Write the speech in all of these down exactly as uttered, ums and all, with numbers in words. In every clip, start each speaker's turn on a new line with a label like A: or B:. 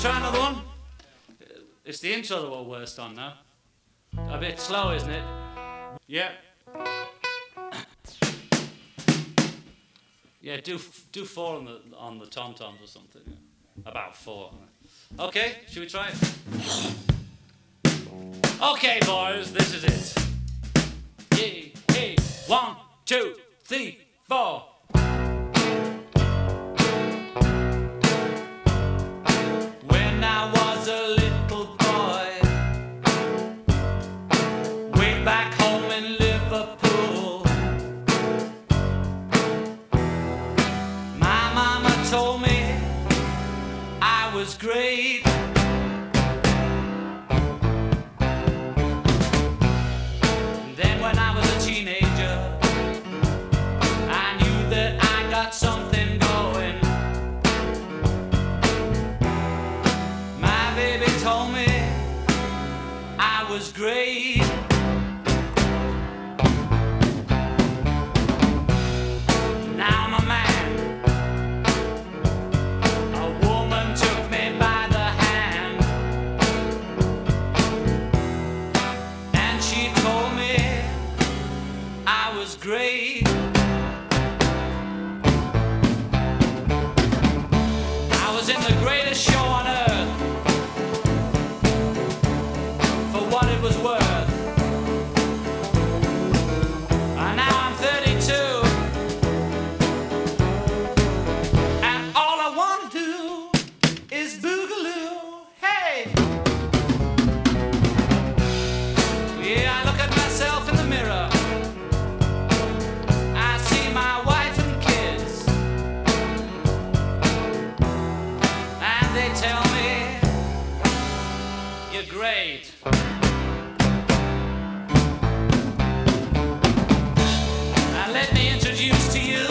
A: try another one? It's the intro that we're worst on now. A bit slow, isn't it? Yeah. Yeah, do do four on the on the tom toms or something. Yeah. About four. Okay, should we try it? Okay, boys, this is it. Hey, hey, one, two, three, four. When I was a little boy, way back home in Liverpool, my mama told me I was great. Then when I was a teenager, I knew that I got something going. My baby told me I was great. Now I'm a man. A woman took me by the hand, and she told me I was great. I was in the greatest show on earth, for what it was worth. And now I'm thirty-two, and all I want to do is boogaloo. Hey! Yeah, I look at myself in the mirror. I see my wife and kids, and they tell me you're great. Now let me introduce to you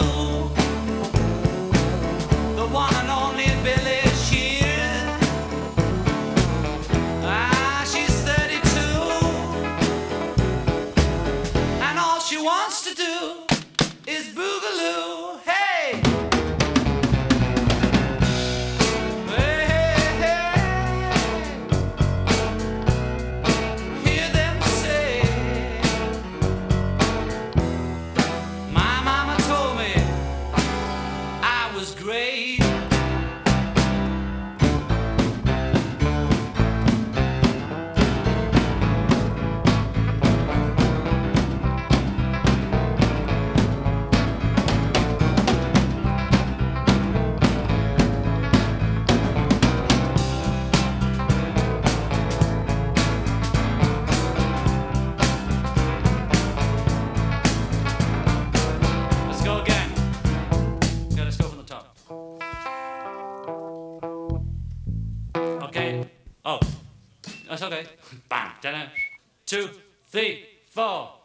A: the one and only Billy Shear. Ah, she's thirty-two, and all she wants to do is boogaloo. Hey! Hey, hey, hey. Hear them say, my mama told me I was great. Let's go again. Okay, let's go from the top. Okay. Oh, that's okay. Bam, da Two, three, four.